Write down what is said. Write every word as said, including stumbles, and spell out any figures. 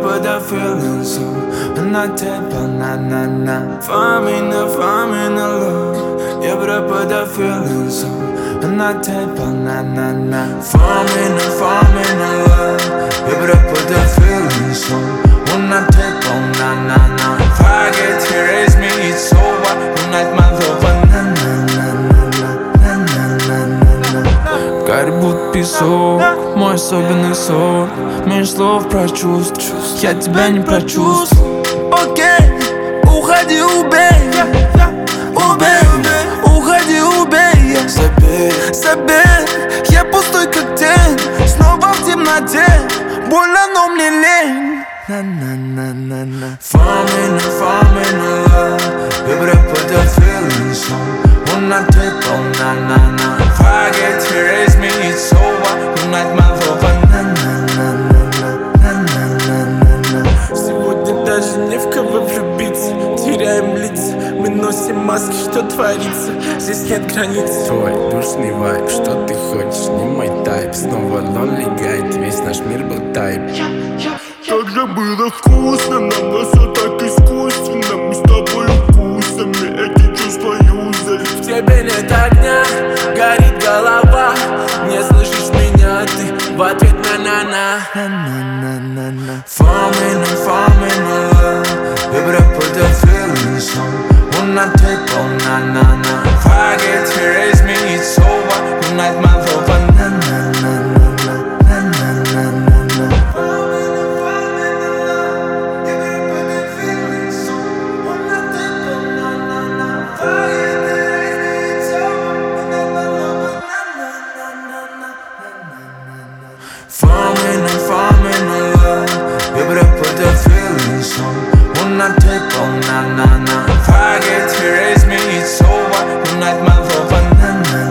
put the feelings on на тебя, на-на-на. Famina, famina love. Я put the feelings on на тебя, на-на-на. Famina, famina love. Я put the feelings on на тебя, на-на-на. If I get to raise me, it's over. Unite my love, на-на-на-на-на-на-на-на-на. Горбут песок, мой особенный сорт. Меньше слов про чувств, я тебя не прочувствую. Окей, уходи, убей, убей, уходи, убей. Забей, забей, я пустой как тень. Снова в темноте, больно, но мне лень. На-на-на-на-на. Famina, famina love. You better put the feelings on. On на тебя, на-на-на. If I get to raise me, it's over. Unite my love, на-на-на-на-на. Сегодня даже не в кого влюбиться. Теряем лица, мы носим маски, что творится. Здесь нет границ. Твой душный вайб, что ты хочешь, не мой тайп. Снова lonely guide, весь наш мир был тайп. Как же было вкусно, нам но все так искусственно. Мы с тобой укусами эти чувства юзали. В тебе нет огня, горит голова. Не слышишь меня, ты в ответ на-на-на. На-на-на-на-на. Famina, famina love. You better put the feelings on. On на тебя, на-на-на. If I get to raise me, it's over. Unite my love, на-на-на-на-на. На-на-на-на-на. Famina, famina love. You better put the feelings on. On на тебя, на-на-на. If I get to raise me, it's over. Unite my love, на-на-на.